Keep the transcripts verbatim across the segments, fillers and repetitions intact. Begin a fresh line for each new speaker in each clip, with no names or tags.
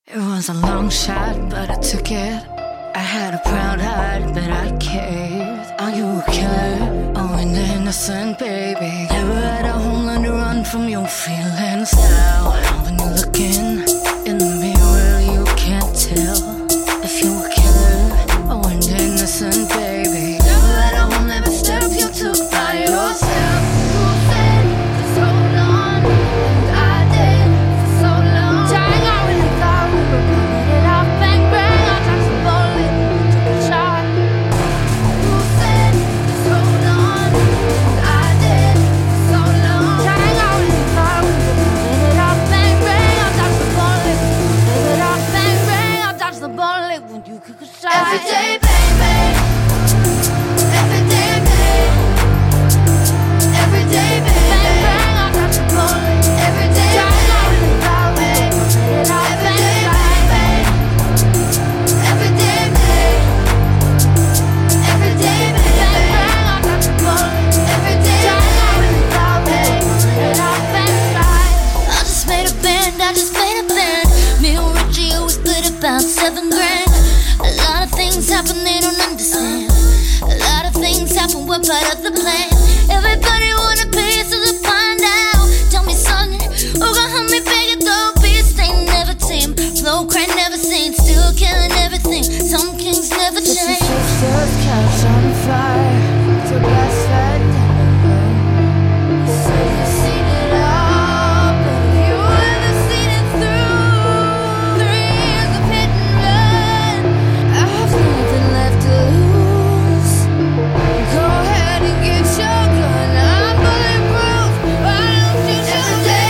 It was a long shot, but I took it. I had a proud heart, but I cared. Are you a killer? Oh, an innocent baby. Never had a homeland to run from your feelings now. When you're looking in the mirror, you can't tell if you're a killer or an innocent baby. Never had a home, never step you took by yourself. You said just hold on, and I did for so long. Dang, I really thought we were putting it off. Bang bang, I touched the bullet, took a shot. You said just hold on, and I did for so long. Dang, I really thought we were putting it off. Bang bang, I touched the bullet, took it off. Bang bang, I touched the bullet when you took a shot. Every day, bang bang. Every day, bang. Every day, bang bang, I touch the bullet. Every day, bang, I really thought we were putting it off. Every day, bang bang. Every day, bang. Every day, bang bang, I touch the bullet. Every day, bang, I really thought we were putting it off. Bang bang. I just made a band, I just made a band. Me and Richie always split about seven grand. A lot of things happen they don't understand. A lot of things happen, we're part of the plan. Everybody want a piece of the pie now. Tell me, son, who gon' help me beg it though? Beast ain't never tame, flow crank never seen, still killing everything. Some kings never change. Sister's couch on fire, to best friend never. You say you've seen it all, but have you ever seen it through? Three years of hit and run, I have nothing left to lose. Go ahead and get your gun, I'm bulletproof. Why don't you shoot me?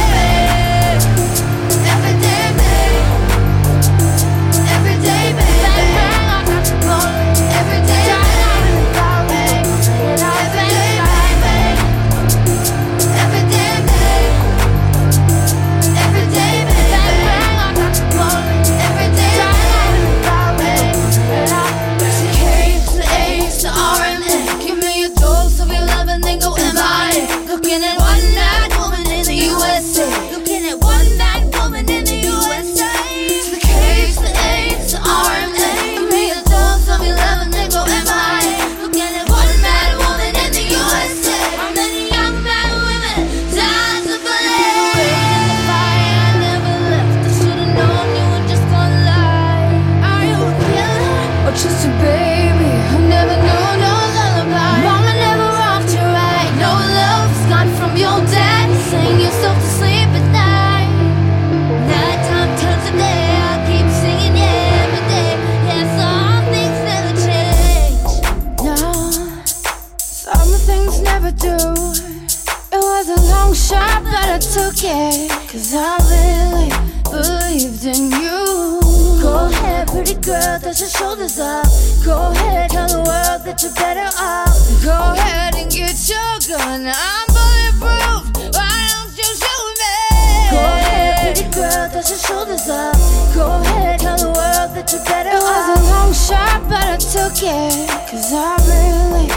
Every day, babe. Every day, babe. Bang bang, I touch the bullet. Every day, bang, I really thought we were putting it off. Every day, babe. Every day, babe. Every day, babe. Bang bang, I touch the bullet. Every day, bang, I really thought we were putting it off. The K, the A, the R, and A. Give me a dose of your love and then go M I A. Looking at one bad woman in the U S A. Looking at one bad woman in the U S A. The K, the A, the R, and A. Give me a dose of your love and then go M I A. Looking at one bad woman in the U S A. How many young bad women died to believe? In the fire, I never left. I should've known you were just gonna lie. Are you a killer or just a baby who never knew no lullaby? Mama never rocked you right. No love's gone from your dad. Sing yourself to sleep at night. Nighttime turns to day. I keep singing yeah every day. Yeah, some things never change. No, some things never do. It was a long shot, but I took it. Cause I really believed in you. Go ahead, pretty girl, dust your shoulders up. Go ahead, tell the world that you're better off. Go ahead and get your gun, I'm bulletproof. Why don't you shoot me? Go ahead, pretty girl, dust your shoulders up. Go ahead, tell the world that you're better off. It was a long shot, but I took it. Cause I really